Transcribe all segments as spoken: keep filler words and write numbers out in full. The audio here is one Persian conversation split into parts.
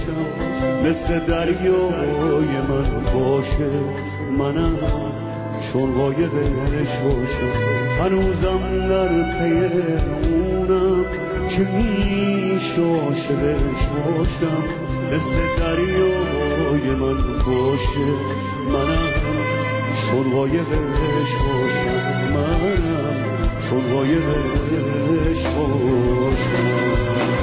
باشم، مثل دریای من باشه، منم چون غایبش باشم. هنوزم در پی اونم که میشه عاشقش باشم، مثل دریای من باشه، منم چون غایبش باشم، منم چون غایبش باشم.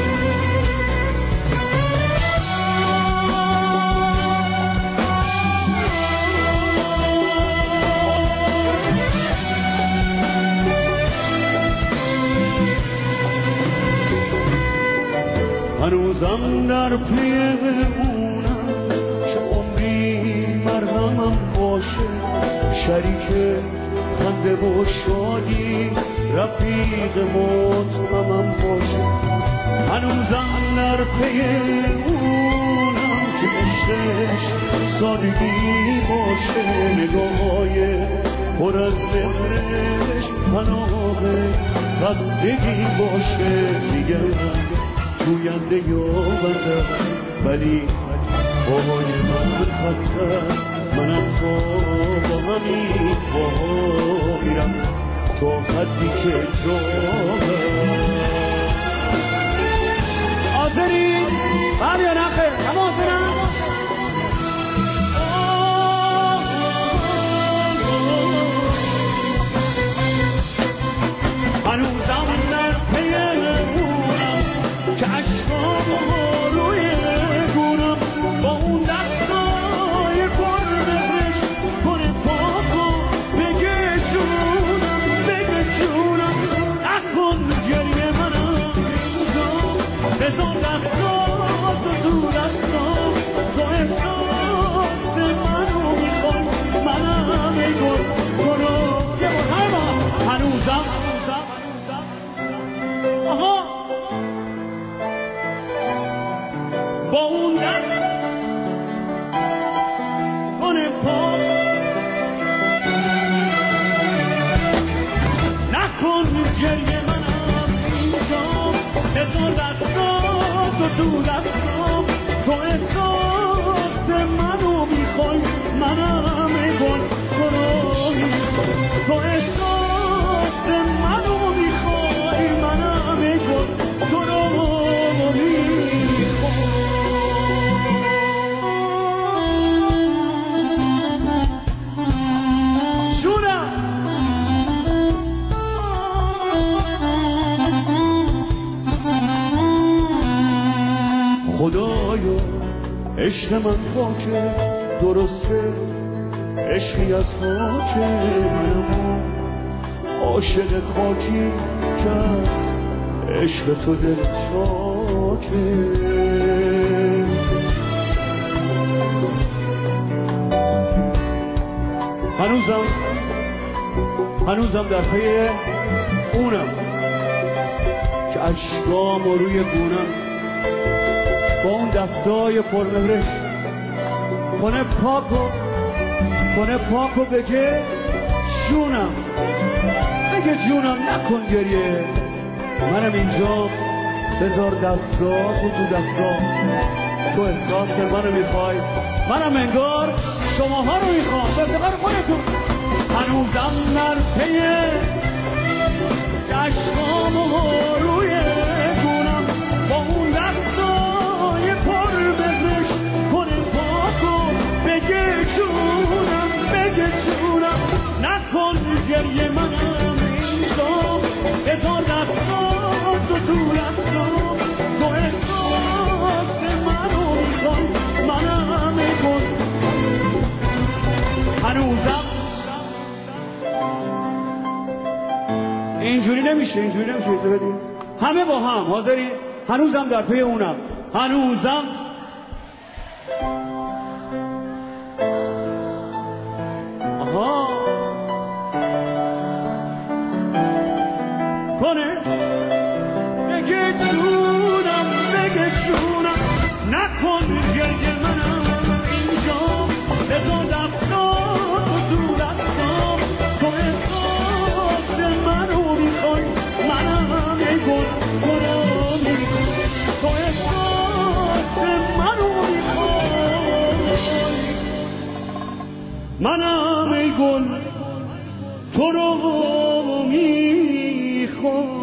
هنوزم در پی اونم که عمری مرهمم باشه، شریک خنده و شادی رفیق مطمئنم باشه. هنوزم در پی اونم که عشقش سادگی باشه، نگاه‌های پر از مهرش پناه خستگی باشه. میگم جوینده یا بنده ولی پاهای من خسته، منم تا با همین پاها میرم تا حدی که جاهم. حاضری؟ بله یا نه خیر؟ همه حاضرم؟ هنوزم در پی اونم که عشقام روی گونم، با اون دستای پر بهش کنه پاکو بگه جونم، بگه جونم. نکن گریه منم اینجا، بذار دستات تو دستام، تو احساس منو میخوای، منم ای گل کنو یه بار هر با هنوزم آها با اون دست کنه پا، نکن گریه منم اینجا، بذار دستاتو تو دستام، تو احساس منو میخوای، منم گل گناهی، تو احساس منو میخوای، منم گل گناهی. خدایا عشق من خاکه، درسته عشقی از خاکه، منم عاشق خاکی که عشق تو دل چاکه. هنوزم هنوزم در پی اونم که اشکام و روی گونم، با اون دستای پرمهرش کنه پاکو کنه پاکو بگه جونم، بگه جونم. نکن گریه منم اینجا، بذار دستاتو تو دستام، تو احساس منو میخوای، منم انگار شماها رو میخوام، به افتقار خودتون. هنوزم در پی عشقام و روی گونم، با اون دستای پر بهش کنه پاکو بگه جونم، بگه جونم. نکن گریه منم اینجا، بذار دستاتو تو دستام، تو احساس منو میخوای، منم کن. هنوزم اینجوری نمیشه، اینجوری نمیشه. ایزو بدیم همه با هم حاضری؟ هنوزم در پی اونم، هنوزم آها کنه بگه جونم، بگه جونم. نکن گریه منم اینجا، بذار دستاتو تو دستام، تو احساس منو میخوای، منم ای گل گناهی، تو احساس منو منم ای گل تو رو میخوام